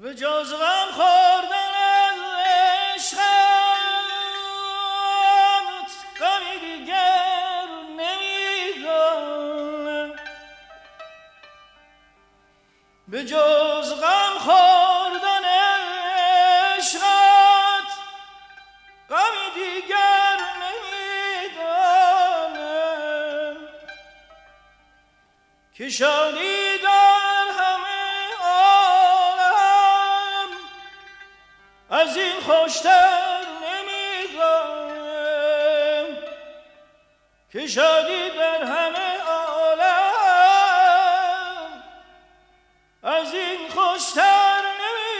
به جز غم خوردن از عشقت غمی دیگر نمیدانم، به جز غم خوردن عشقت غمی دیگر نمیدانم، که شادی در همه عالم از این خوشتر نمیدانم، که شادی در همه عالم از این خوشتر نمیدانم.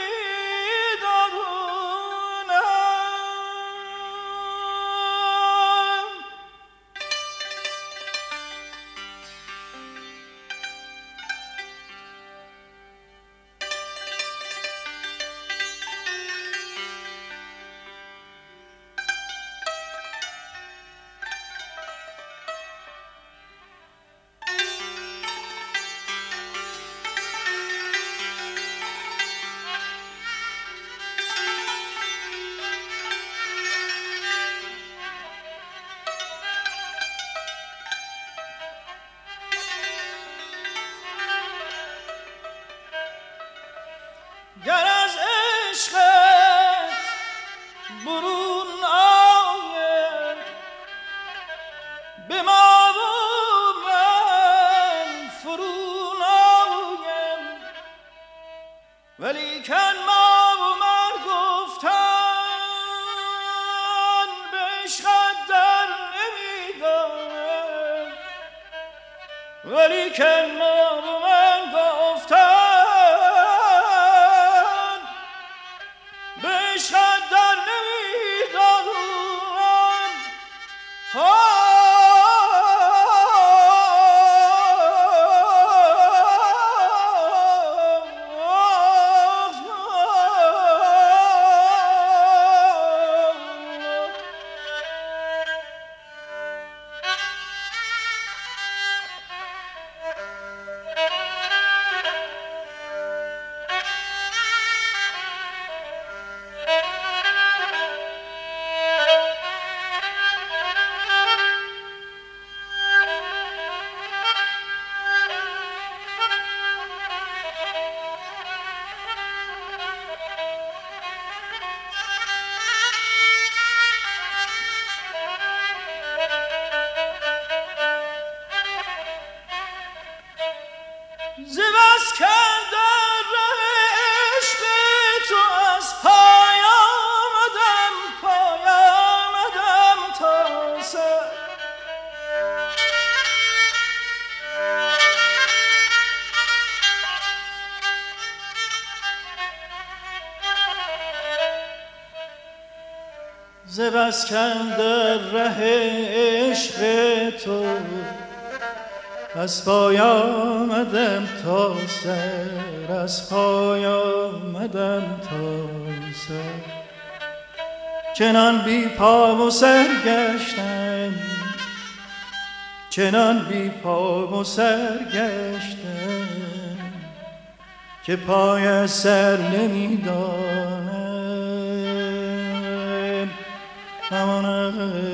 گر از عشقت برون آیم به ما و من فرون آیم، ولیکن ما و من گفتن به عشقت در نمیدانم، ولیکن ما و من گفتن در نمیدانم. ز بس کردن ره عشق تو از پای آمدم تا سر، ز بس کردن ره عشق تو از پای آمدم تا سر، از پای آمدم تا سر، چنان بی پا و سر گشتم، چنان بی پا و سر گشتم که پای سر نمیدانم. امان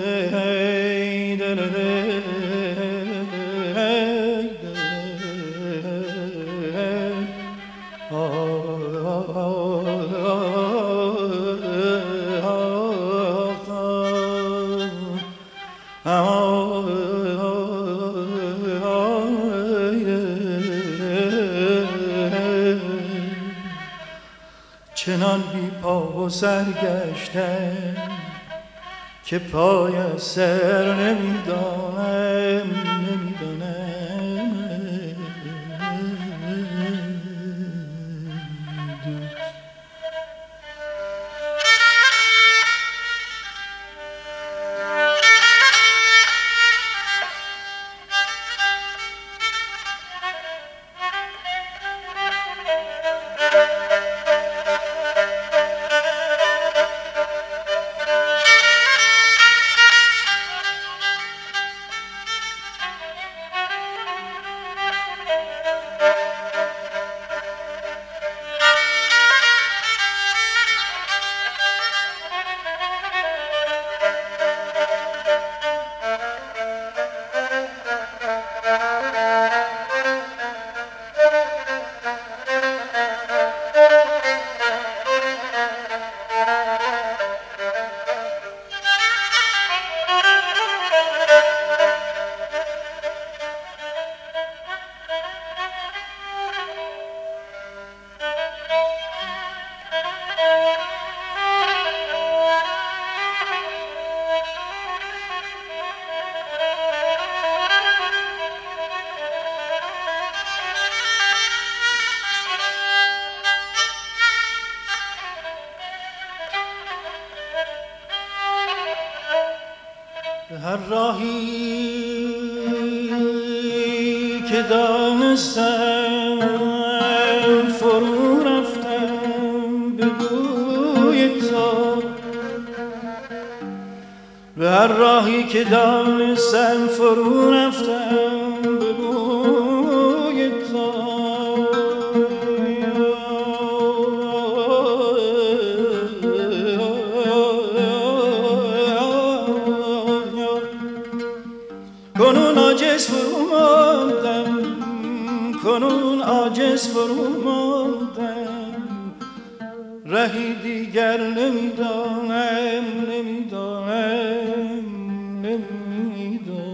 چنان بی پا و سر گشتم که پای سر نمیدانم. هر راهی که دانستم فرو رفتم به بوی تو، به هر راهی که دانستم فرو رفتم به بوی تو. کنون عاجز فرو ماندم، کنون عاجز فرو ماندم، رهی دیگر نمیدانم، نمیدانم، نمیدانم.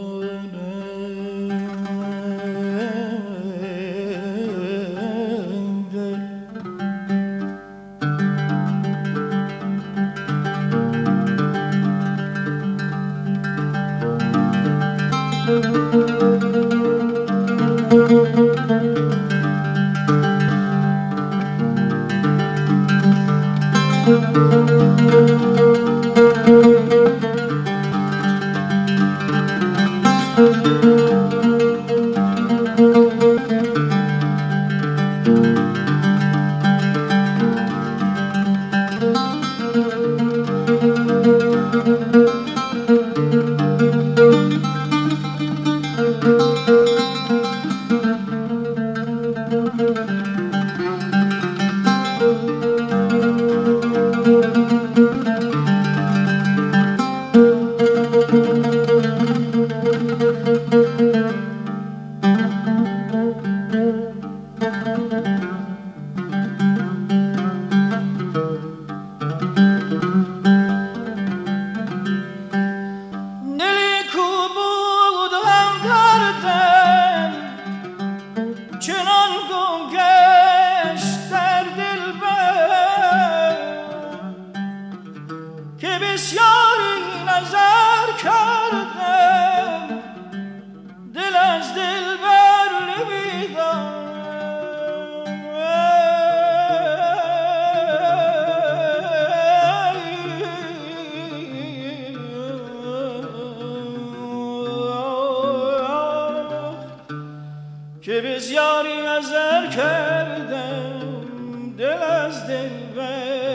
که بسیاری نظر کردم، دل از دلبر